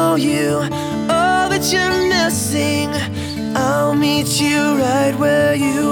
show you all that you're missing. I'll meet you right where you